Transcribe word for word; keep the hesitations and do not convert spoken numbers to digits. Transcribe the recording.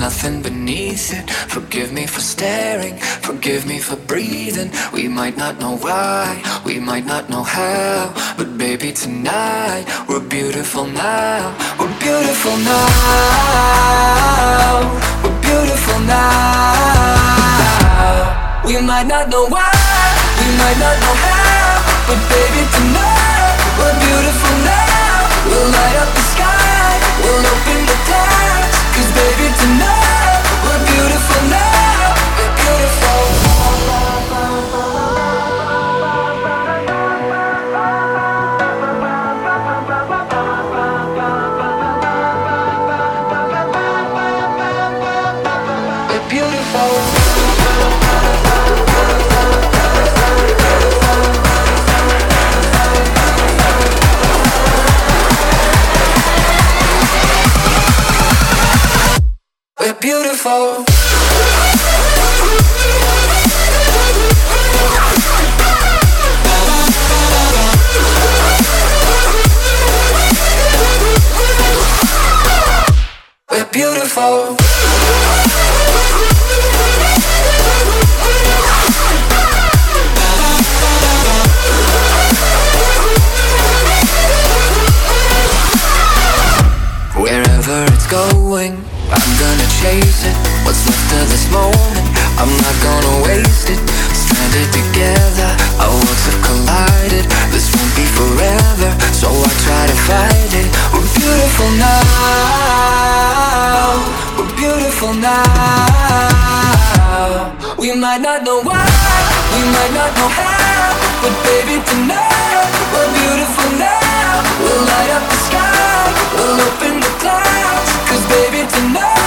nothing beneath it. Forgive me for staring, forgive me for breathing. We might not know why, we might not know how, but baby tonight, we're beautiful now. We're beautiful now. We're beautiful now. We might not know why, we might not know how, but baby tonight, we're beautiful now. We'll light up the sky, we'll open the clouds, 'cause baby tonight, we're beautiful now. We're beautiful. We're beautiful. We're beautiful. We're beautiful. Wherever it's going, I'm gonna chase it. What's left of this moment, I'm not gonna waste it. Stranded together, our worlds have collided. This won't be forever, so I try to fight it. We're beautiful now. We're beautiful now. We might not know why, we might not know how, but baby tonight, we're beautiful now. We'll light up the sky, we'll open the clouds, 'cause baby tonight,